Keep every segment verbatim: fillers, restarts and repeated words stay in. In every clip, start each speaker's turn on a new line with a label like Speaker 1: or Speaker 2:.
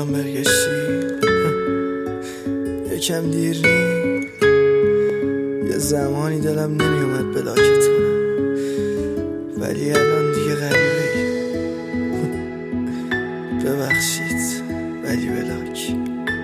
Speaker 1: الان برگشتی یکم دیر نی، یه زمانی دلم نمیومد بلاکت کنم ولی الان دیگه غریبه. ببخشید ولی بلاک.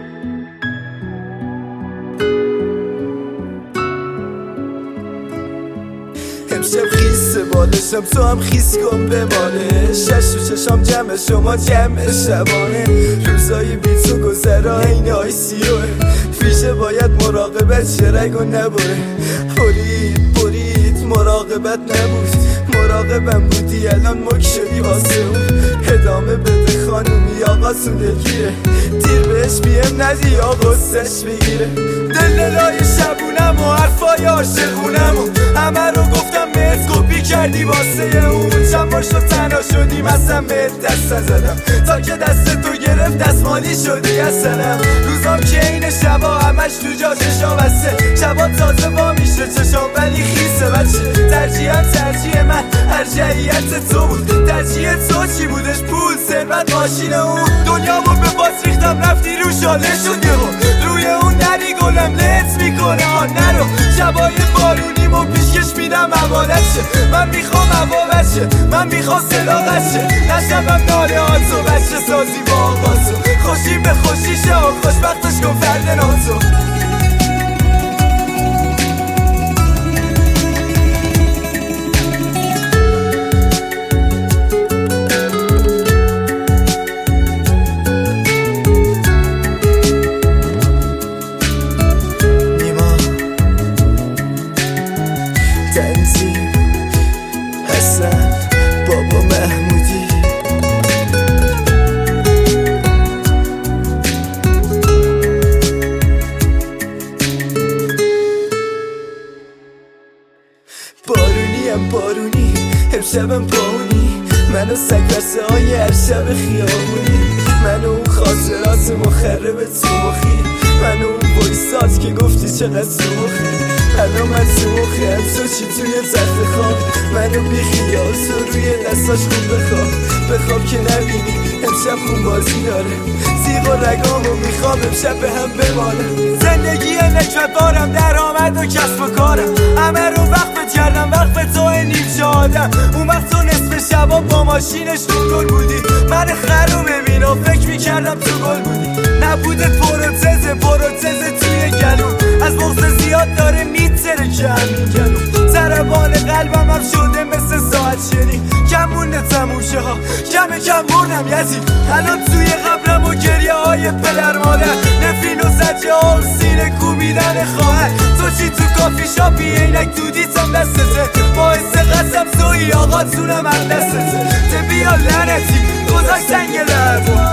Speaker 1: امشب خیسه بالشم تو هم خیس کن بمانه، شش و چشام جمع شما جمع شبانه، روزای بی تو گذرا این آی سیوه، فیشه باید مراقبت شرک و نباره، برید برید مراقبت نبود، مراقبم بودی الان مک شدی واسه اون، ادامه بده خانومی آقا سودگیره، دیر بهش بیم ندی یا غصش بگیره، دللای شبونم و حرفای عاشقونم و همه رو گفتم مت کپی کردی واسه اون، چند بار شد تنها شدیم اصلا بهت دست نزدم تا که دست تو گرفت دستمالی شدی اصلا، روزام که این شبا همش تو جا چشا بسته، شبا تازه با میشه چشام ولی خیسه بچه، ترجیحم ترجیح من ارجعیت تو بود، ترجیح تو چی بودش؟ پول ثروت ماشین اون، دنیامو به پاس ریختم رفتی رو شاله شد یهو، روی اون نری گلم لت میکنه ها نرو، شبای بارونیمو پیشکش میدم امانت شه، من میخوام هوا بشه، من میخوام صداقت شه، نشبم ناله آتو بچه سازی با آقاتو، خوشی به خوشی شه خوشبختش کن فرد ناتو. تنظیم حسن بابا محمودی بارونیم بارونی امشبم پاونی، منو سگرسه های هر شب خیابونی، منو اون خاطرات مخرب تو مخی، منو اون وایسات که گفتی چقدر سوخی، الان من تو مخی تو چی توی تخت خواب، منو بی خیال تو روی دستاش خوب بخواب، بخواب که نبینی امشب خون بازی داره، زیغ و رگامو میخوام امشب به هم بمانم، زندگی نکبت بارم درآمد و کسب و کارم، همه رو وقفت کردم وقف تو نیم شادم، اون وقت تو نصف شبا با ماشینش تو گل بودی، من خر رو ببین و فکر میکردم تو گل بودی، نبودت پروتزه پروتزه توی گلوم، از بغض زیاد داره میتره که همین گلوم، ضربان قلبم هم شده مثل ساعت شنی، کم مونده تموشه ها کم کم بردم یزید، الان توی قبرم و گریه های پدر مادر، نفرین و زجه ها و سینه کوبیدن خواهر، تو چی تو کافی شاپی اینک دودیتم دستته، باعث قسم توی آقا تونم هم دستته، ته بیا لعنتی گذاشت سنگ لرد